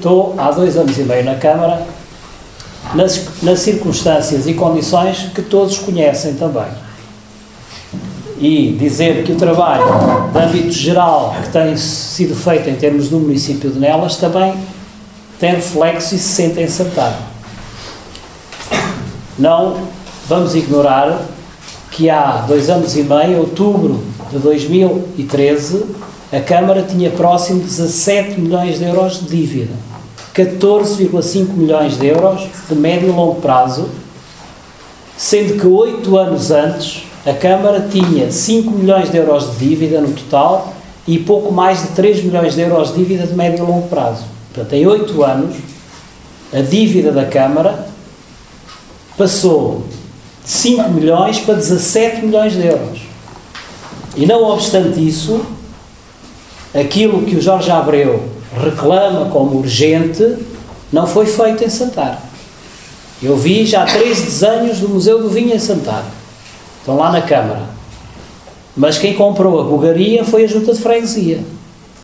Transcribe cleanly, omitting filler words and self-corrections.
estou há 2 anos e meio na Câmara, nas circunstâncias e condições que todos conhecem também. E dizer que o trabalho de âmbito geral que tem sido feito em termos do município de Nelas também tem reflexo e se sente acertado. Não vamos ignorar que há 2 anos e meio, em outubro de 2013, a Câmara tinha próximo de 17 milhões de euros de dívida, 14,5 milhões de euros de médio e longo prazo, sendo que 8 anos antes a Câmara tinha 5 milhões de euros de dívida no total e pouco mais de 3 milhões de euros de dívida de médio e longo prazo. Portanto, em 8 anos, a dívida da Câmara passou de 5 milhões para 17 milhões de euros. E não obstante isso, aquilo que o Jorge Abreu reclama como urgente não foi feito em Santar. Eu vi já 3 desenhos do Museu do Vinho em Santar. Estão lá na Câmara. Mas quem comprou a bugaria foi a Junta de Freguesia.